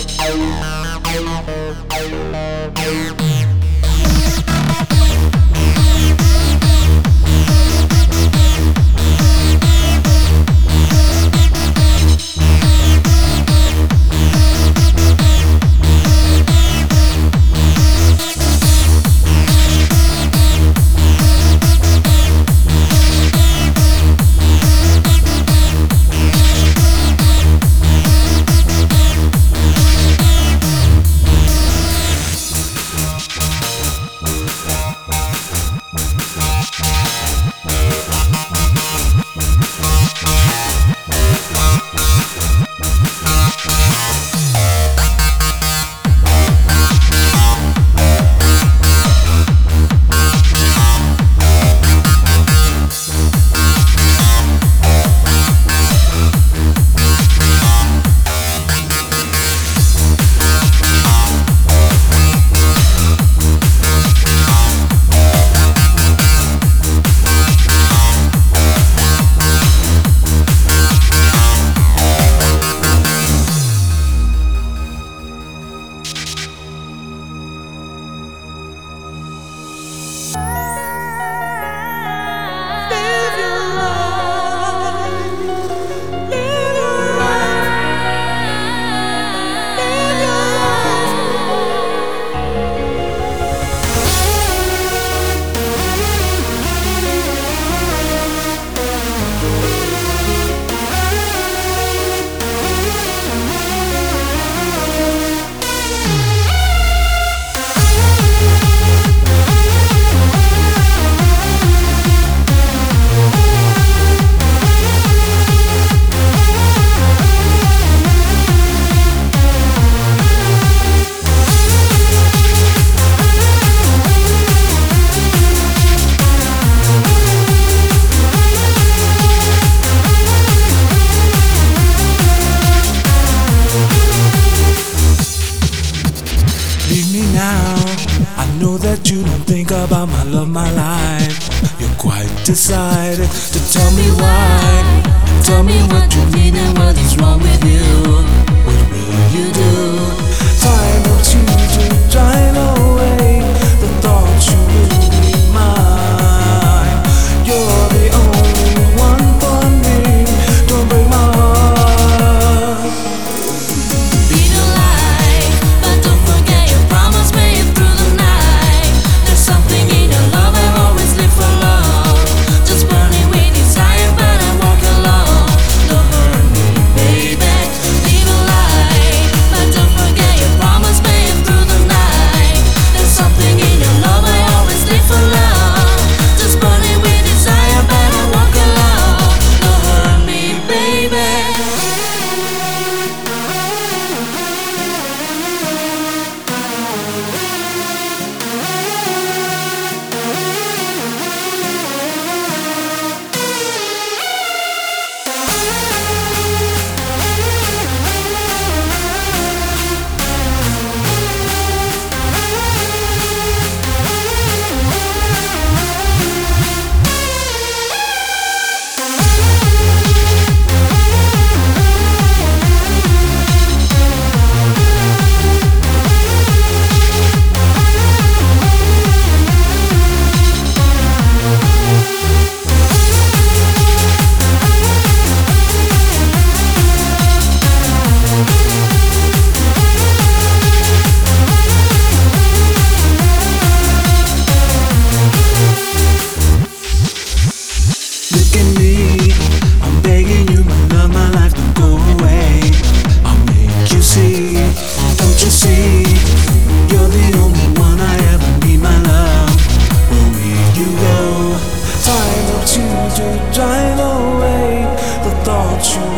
that you don't think about my love, my life. You're quite decided to tell me why. Tell me what you need and what is wrong with you. What will you do? Time of change to drive away the thoughts you will be mine. You're the only one for me. Don't break my heart. Be the light, but don't forget your promise made through the night. There's something in your love I always live for love. Just burning with desire, but I walk alone. Don't hurt me, baby. Be the light, but don't forget your promise made through the night. There's something in your love I always live for love. Just burning with desire, but I walk alone. Don't hurt me, baby. Look at me, I'm begging you, my love, my life, don't go away. I'll make you see, don't you see? You're the only one I ever need, my love. Where will you go? Time of change to drive away the thoughts you